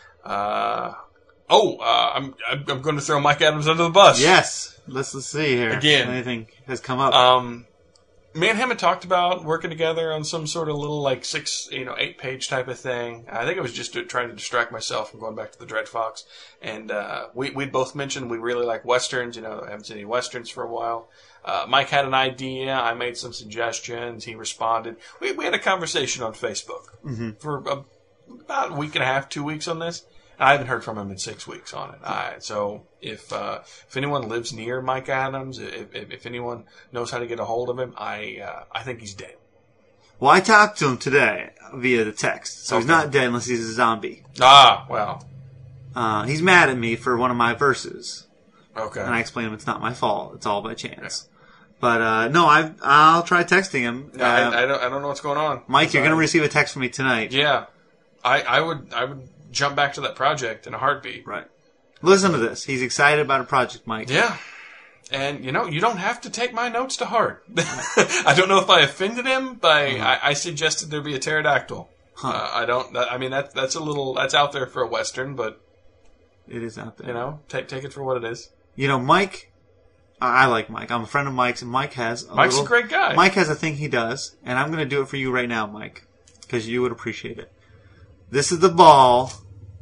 Uh, oh, uh, I'm, I'm I'm going to throw Mike Adams under the bus. Yes. Let's let's see here. Again. Anything has come up. Um, me and him had talked about working together on some sort of little, like, six, you know, eight page type of thing. I think it was just to, trying to distract myself from going back to the Dread Fox. And uh, we we both mentioned we really like westerns. You know, I haven't seen any westerns for a while. Uh, Mike had an idea. I made some suggestions. He responded. We we had a conversation on Facebook Mm-hmm. for a, about a week and a half, two weeks on this. I haven't heard from him in six weeks on it. I, so if uh, if anyone lives near Mike Adams, if, if, if anyone knows how to get a hold of him, I uh, I think he's dead. Well, I talked to him today via the text, so Okay. he's not dead unless he's a zombie. Ah, well, Uh, he's mad at me for one of my verses, okay. and I explain him it's not my fault. It's all by chance. But uh, no, I I'll try texting him. No, Uh, I, I don't I don't know what's going on. Mike, you're Sorry. going to receive a text from me tonight. Yeah, I, I would I would jump back to that project in a heartbeat. Right. Listen to this. He's excited about a project, Mike. Yeah. And, you know, you don't have to take my notes to heart. I don't know if I offended him by, Uh-huh. I, I suggested there be a pterodactyl. Huh. Uh, I don't, that, I mean, that, that's a little, that's out there for a Western, but, It is out there. you know, take take it for what it is. You know, Mike, I I like Mike. I'm a friend of Mike's, and Mike has a Mike's little, a great guy. Mike has a thing he does, and I'm going to do it for you right now, Mike, because you would appreciate it. This is the ball.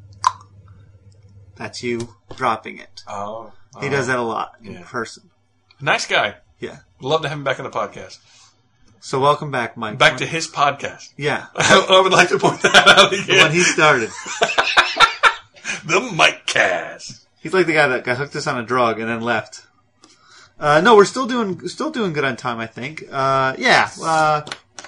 That's you dropping it. Oh. He oh. does that a lot in Yeah. person. Nice guy. Yeah. Love to have him back on the podcast. So welcome back, Mike. Back to his podcast. Yeah. I would like to point that out again. The one he started. The Mike Cast. He's like the guy that got hooked us on a drug and then left. Uh, no, we're still doing still doing good on time, I think. Uh, yeah. Uh,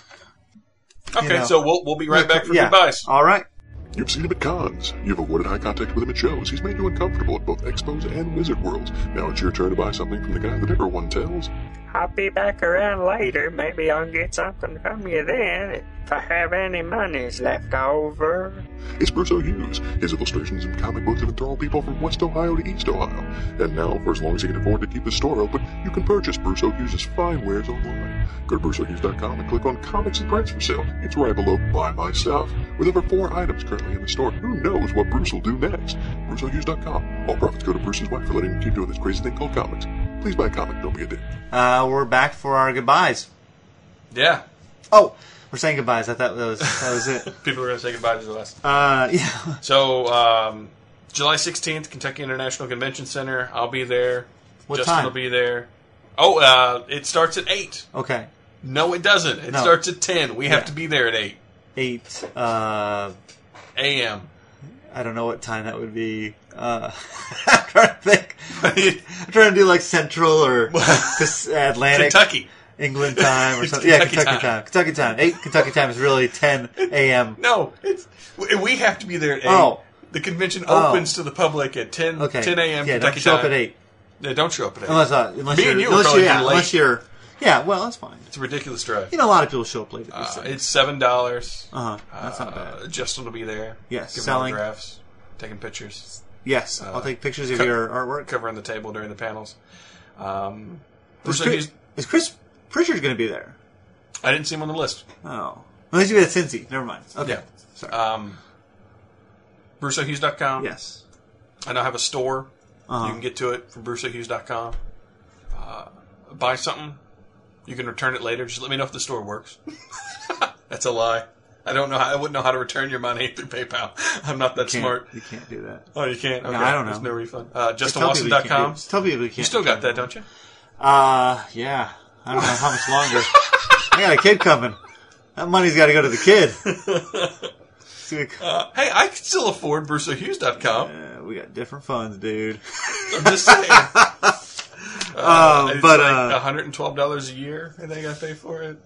Okay, know. so we'll we'll be right back for yeah. goodbyes. All right. You've seen him at cons. You've avoided eye contact with him at shows. He's made you uncomfortable at both expos and Wizard Worlds. Now it's your turn to buy something from the guy that everyone tells. I'll be back around later. Maybe I'll get something from you then, if I have any monies left over. It's Bruce Hughes. His illustrations and comic books have enthralled people from West Ohio to East Ohio. And now, for as long as he can afford to keep his store open, you can purchase Bruce Hughes' fine wares online. Go to bruce hughes dot com and click on Comics and Prints for Sale. It's right below Buy My Stuff. With over four items currently in the store, who knows what Bruce will do next? bruce hughes dot com. All profits go to Bruce's wife for letting him keep doing this crazy thing called comics. Please buy a comic, don't be a dick. Uh, we're back for our goodbyes. Yeah. Oh, we're saying goodbyes. I thought that was that was it. People are going to say goodbye to the last. Uh, yeah. So, um, July sixteenth, Kentucky International Convention Center. I'll be there. What Justin time? will be there. Oh, uh, it starts at eight. Okay. No, it doesn't. It No. starts at ten. We have Yeah. to be there at eight Eight. Uh, a m I don't know what time that would be. Uh, I'm trying to think. I'm trying to do like Central or Pas- Atlantic, Kentucky. England time or It's something. Yeah, Kentucky Kentucky time. time. Kentucky time. Eight Kentucky time is really ten a.m. No, it's we have to be there at eight. Oh. The convention Oh. opens to the public at ten, Okay. ten a.m. Yeah, Kentucky don't show time. up at eight. Yeah, don't show up at eight. Unless, uh, unless Me you're, and you will unless probably you're, be yeah, late. unless you're, yeah. Well, that's fine. It's a ridiculous drive. You know, a lot of people show up late at Uh, these things. it's seven dollars. Uh huh. That's not bad. Uh, Justin will be there. Yes, giving selling. autographs, taking pictures, Yes, uh, I'll take pictures of co- your artwork. covering the table during the panels. Um, Is Bruce Chris, Hughes- is Chris Pritchard going to be there? I didn't see him on the list. Oh, unless you be at Cincy. Never mind. Okay. Yeah. Sorry. Um, bruce o hughes dot com. yes. I now have a store. Uh-huh. You can get to it from bruce o hughes dot com. Uh, buy something. You can return it later. Just let me know if the store works. That's a lie. I don't know. How, I wouldn't know how to return your money through PayPal. I'm not that Can't- smart. You can't do that. Oh, you can't? Okay. I don't know. There's no refund. Uh, Just justin tell watson people dot you can't com. do- just Tell people you can't. You still got that, don't you? Uh, yeah. I don't know how much longer. I got a kid coming. That money's got to go to the kid. See, we, Uh, hey, I can still afford bruce o hughes dot com. uh, we got different funds, dude. I'm just saying. Uh, Um, it's but, like uh, one hundred twelve dollars a year. I think I pay for it.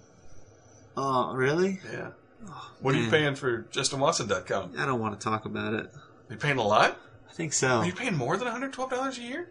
Oh, really? Yeah. What are you man. paying for justin watson dot com? I don't want to talk about it. Are you paying a lot? I think so. Are you paying more than one hundred twelve dollars a year?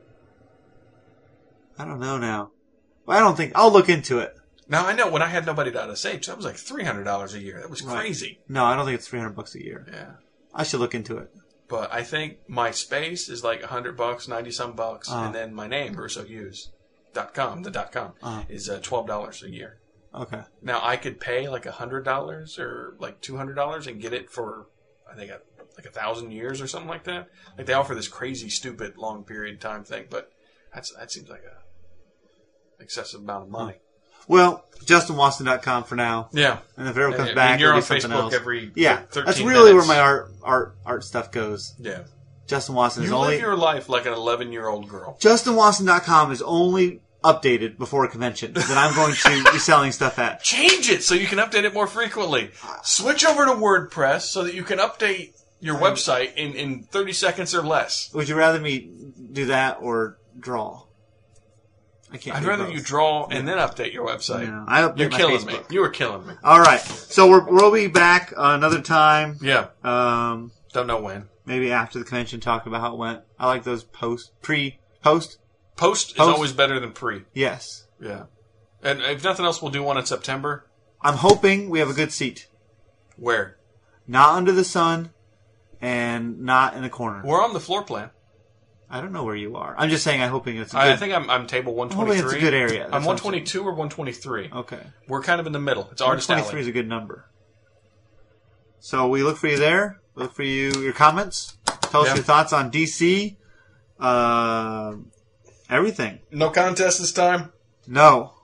I don't know now. Well, I don't think. I'll look into it. Now, I know when I had nobody to S H, that was like three hundred dollars a year. That was Right. crazy. No, I don't think it's three hundred bucks a year. Yeah. I should look into it. But I think my space is like one hundred bucks, ninety some bucks. Uh-huh. And then my name, bruce o hughes dot com, the dot com, Uh-huh. is uh, twelve dollars a year. Okay. Now, I could pay like one hundred dollars or like two hundred dollars and get it for, I think, a, like a thousand years or something like that. Like they offer this crazy, stupid, long period time thing, but that's that seems like a excessive amount of money. Well, justin watson dot com for now. Yeah. And if it ever And- comes and back, you're it'll on be something Facebook else. every Yeah, thirteen that's really minutes. where my art art art stuff goes. Yeah. Justin Watson is You only live your life like an eleven-year-old girl. justin watson dot com is only updated before a convention that I'm going to be selling stuff at. Change it so you can update it more frequently. Switch over to WordPress so that you can update your website in, in thirty seconds or less. Would you rather me do that or draw? I can't. I'd do rather both. you draw and then update your website. No, I update You're my killing Facebook. me. You were killing me. All right, so we're, we'll be back another time. Yeah. Um, Don't know when. maybe after the convention, talk about how it went. I like those post, pre, post. Post is Post. always better than pre. Yes, Yeah. And if nothing else, we'll do one in September. I'm hoping we have a good seat, Where? not under the sun, and not in the corner. We're on the floor plan. I don't know where you are. I'm just saying. I'm hoping it's a good. I, I think I'm, I'm table one I'm hoping twenty-three. it's a good area. That's I'm what one I'm saying. twenty-two or one twenty-three. Okay. We're kind of in the middle. It's one artist twenty-three alley. is a good number. So we look for you there. We look for you, your comments. Tell us Yeah. your thoughts on D C. Uh, everything. No contest this time? No.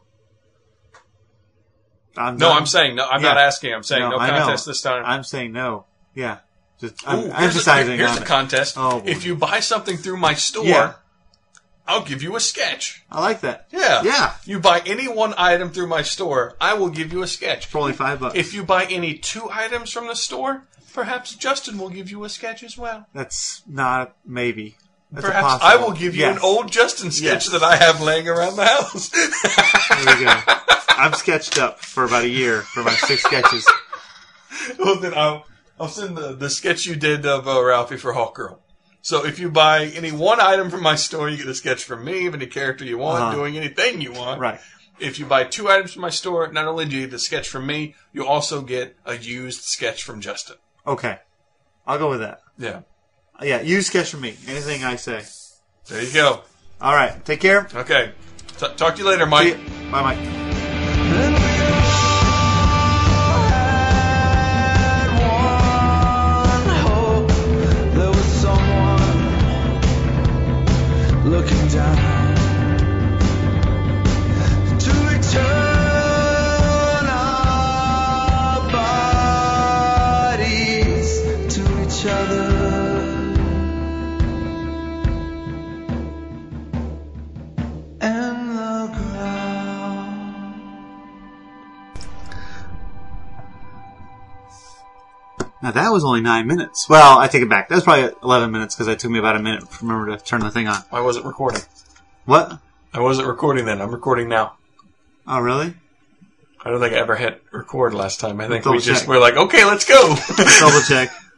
I'm No, done. I'm saying no. I'm Yeah. not asking. I'm saying No, no, I know. contest this time. I'm saying no. Yeah. Just Ooh, I'm here's emphasizing a, here's on a it. contest. Oh, boy. If you buy something through my store, Yeah. I'll give you a sketch. I like that. Yeah. Yeah. You buy any one item through my store, I will give you a sketch. For only five bucks. If you buy any two items from the store, perhaps Justin will give you a sketch as well. That's not maybe. That's a Perhaps possible. I will give you Yes. an old Justin sketch Yes. that I have laying around the house. There we go. I'm sketched up for about a year for my six sketches. Well, then I'll, I'll send the, the sketch you did of uh, Ralphie for Hawk Girl. So if you buy any one item from my store, you get a sketch from me of any character you want, Uh-huh. doing anything you want. Right. If you buy two items from my store, not only do you get the sketch from me, you also get a used sketch from Justin. Okay. I'll go with that. Yeah. Yeah, you sketch from me. Anything I say. There you go. All right. Take care. Okay. T- talk to you later, See Mike. you. Bye, Mike. There was someone looking down to return our bodies to each other. And the ground. Now that was only nine minutes. Well, I take it back. That was probably eleven minutes because it took me about a minute to remember to turn the thing on. I wasn't recording. What? I wasn't recording then. I'm recording now. Oh, really? I don't think I ever hit record last time. I think Double we just check. were like, okay, let's go. Double check.